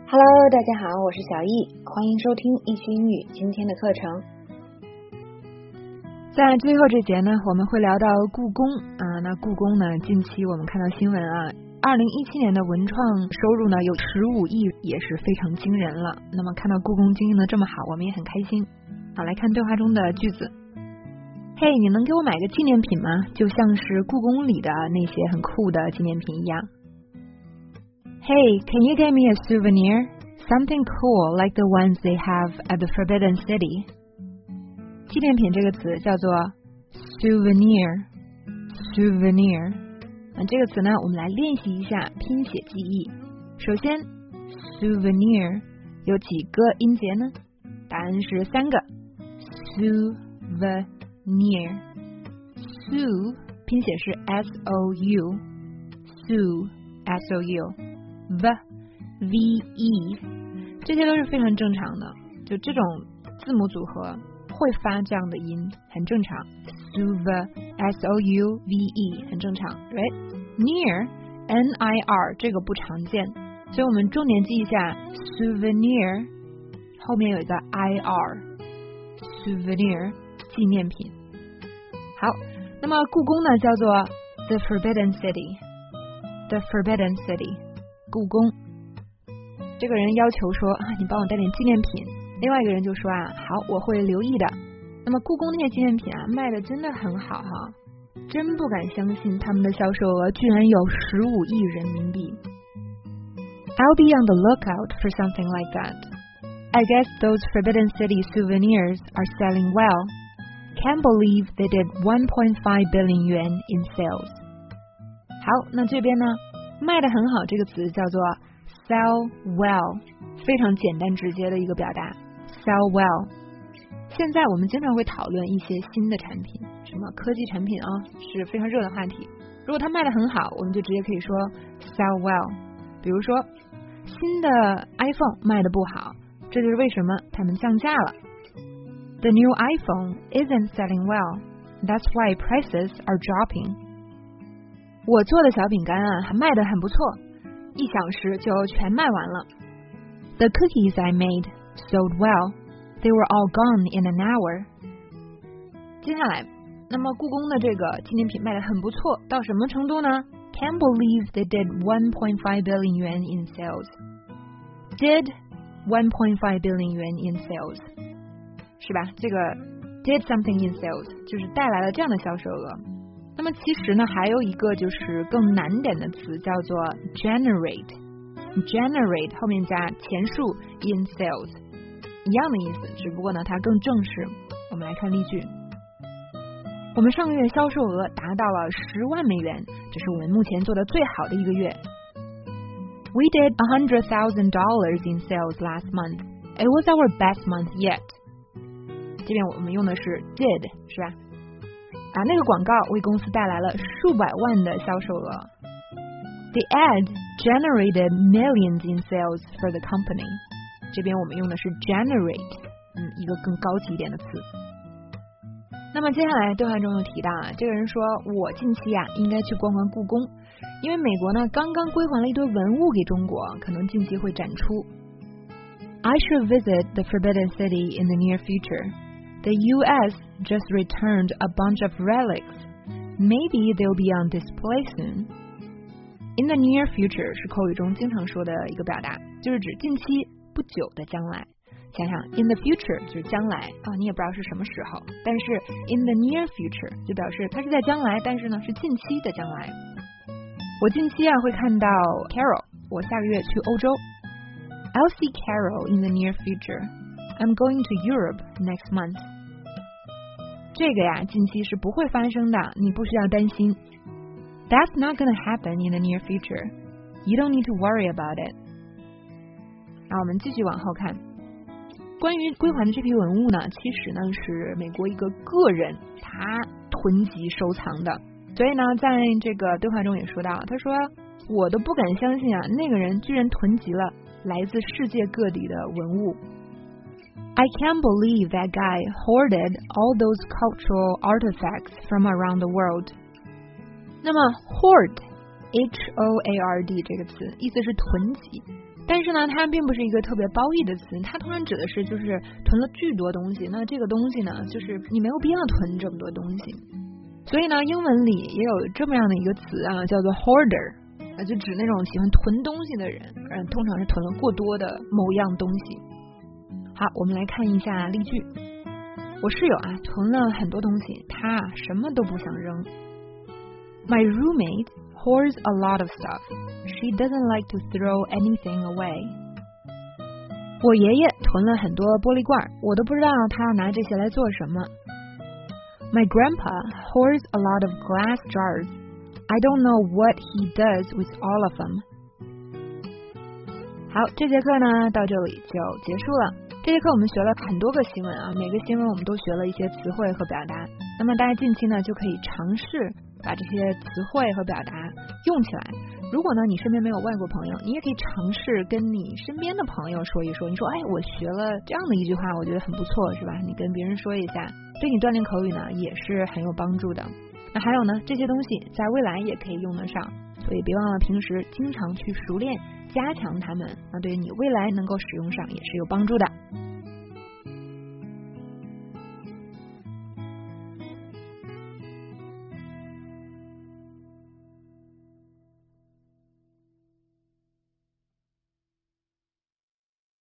Hello， 大家好，我是小易，欢迎收听易趣英语今天的课程。 在最后这节呢，我们会聊到故宫啊。那故宫呢，近期我们看到新闻啊，2017年的文创收入呢有15亿，也是非常惊人了。那么看到故宫经营的这么好，我们也很开心。好，来看对话中的句子。嘿，你能给我买个纪念品吗？就像是故宫里的那些很酷的纪念品一样。Hey, can you get me a souvenir? Something cool like the ones they have at the Forbidden City. 纪念品这个词叫做 souvenir。这个词呢，我们来练习一下拼写记忆。首先 souvenir 有几个音节呢？答案是3个 souvenir。 sou 拼写是 S-O-U， sou S-O-U， V-E， 这些都是非常正常的，就这种字母组合会发这样的音，很正常。S-O-U-V-E 很正常 right？ Near N-I-R 这个不常见，所以我们重点记一下 souvenir 后面有一个 I-R， souvenir 纪念品。好，那么故宫呢叫做 The Forbidden City， The Forbidden City 故宫。这个人要求说你帮我带点纪念品，另外一个人就说好，我会留意的。那么故宫那些纪念品卖的真的很好哈，真不敢相信他们的销售额居然有15亿人民币。 I'll be on the lookout for something like that. I guess those Forbidden City souvenirs are selling well. Can't believe they did 1.5 billion yuan in sales. 好，那这边呢卖的很好这个词叫做 sell well， 非常简单直接的一个表达 sell well。 现在我们经常会讨论一些新的产品，什么科技产品是非常热的话题。如果它卖的很好，我们就直接可以说 sell well。 比如说新的 iPhone 卖的不好，这就是为什么他们降价了。 The new iPhone isn't selling well. That's why prices are dropping. 我做的小饼干还卖得很不错，1小时就全卖完了。 The cookies I made sold well. They were all gone in an hour. 接下来，那么故宫的这个纪念品卖得很不错，到什么程度呢？ Can't believe they did 1.5 billion yuan in sales. Did 1.5 billion yuan in sales. 是吧？这个 did something in sales 就是带来了这样的销售额。那么其实呢，还有一个就是更难点的词叫做 generate 后面加前述 in sales， 一样的意思，只不过呢它更正式。我们来看例句。我们上个月销售额达到了10万美元，这是我们目前做的最好的一个月。 We did $100,000 in sales last month. It was our best month yet. 这边我们用的是 did 是吧？那个广告为公司带来了数百万的销售额。 The ad generated millions in sales for the company. 这边我们用的是 generate， 一个更高级一点的词。那么接下来对话中又提到这个人说我近期应该去逛逛故宫，因为美国呢刚刚归还了一堆文物给中国，可能近期会展出。 I should visit the Forbidden City in the near future.The U.S. just returned a bunch of relics. Maybe they'll be on display soon. In the near future 是口语中经常说的一个表达，就是指近期不久的将来。想想 in the future 就是将来你也不知道是什么时候，但是 in the near future 就表示它是在将来，但是呢是近期的将来。我近期会看到 Carol， 我下个月去欧洲。 I'll see Carol in the near future. I'm going to Europe next month. 这个近期是不会发生的，你不需要担心。 That's not gonna happen in the near future. You don't need to worry about it. 我们继续往后看。关于归还的这批文物呢，其实呢是美国一个个人他囤积收藏的，所以呢在这个对话中也说到，他说我都不敢相信那个人居然囤积了来自世界各地的文物。I can't believe that guy hoarded all those cultural artifacts from around the world. 那么 hoard hoard 这个词，意思是囤积。但是呢，它并不是一个特别褒义的词，它通常指的是就是囤了巨多东西。那这个东西呢，就是你没有必要囤这么多东西。所以呢，英文里也有这么样的一个词啊，叫做 hoarder， 就指那种喜欢囤东西的人，通常是囤了过多的某样东西。好，我们来看一下例句。我室友啊，囤了很多东西，他什么都不想扔。My roommate hoards a lot of stuff. She doesn't like to throw anything away. 我爷爷囤了很多玻璃罐，我都不知道他要拿这些来做什么。My grandpa hoards a lot of glass jars. I don't know what he does with all of them. 好，这节课呢到这里就结束了。这节课我们学了很多个新闻啊，每个新闻我们都学了一些词汇和表达。那么大家近期呢就可以尝试把这些词汇和表达用起来。如果呢你身边没有外国朋友，你也可以尝试跟你身边的朋友说一说。你说，哎，我学了这样的一句话，我觉得很不错，是吧？你跟别人说一下，对你锻炼口语呢也是很有帮助的。那还有呢，这些东西在未来也可以用得上，所以别忘了平时经常去熟练加强它们，那对于你未来能够使用上也是有帮助的。